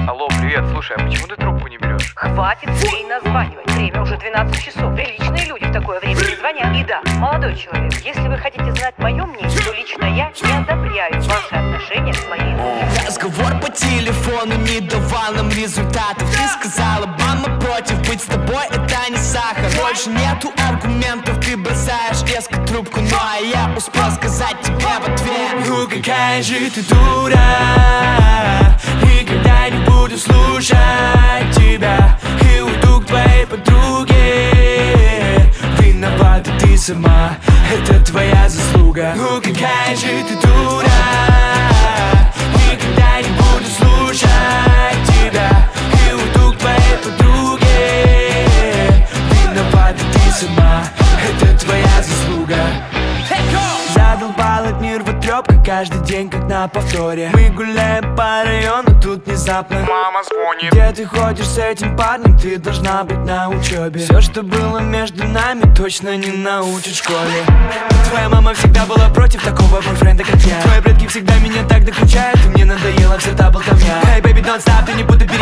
Алло, привет, слушай, а почему ты трубку не берешь? Хватит ей названивать. Время уже 12 часов. Приличные люди в такое время не звонят. И да, молодой человек, если вы хотите знать мое мнение, то лично я не одобряю ваши отношения с моей женой. Разговор по телефону не давал нам результатов. Ты сказала, мама против, быть с тобой это не сахар. Больше нету аргументов, ты бросаешь резко трубку. Ну а я успел сказать тебе в ответ: ну какая же ты дура, никогда не буду слушать тебя и уйду к твоей подруге. Виновата ты сама, это твоя заслуга. Ну какая же ты дура, никогда не буду слушать тебя и уйду к твоей подруге. Виновата ты сама, это твоя заслуга. Задолбал этот мир в трёпка каждый день, как на повторе. Мы гуляем по району, тут внезапно Мама звонит. где ты ходишь с этим парнем, ты должна быть на учебе. Все, что было между нами, точно не научат в школе. Твоя мама всегда была против такого бойфренда, как я. Твои предки всегда меня так докучают, и мне надоело вся та болтовня. Hey baby, don't stop, ты не буду бить.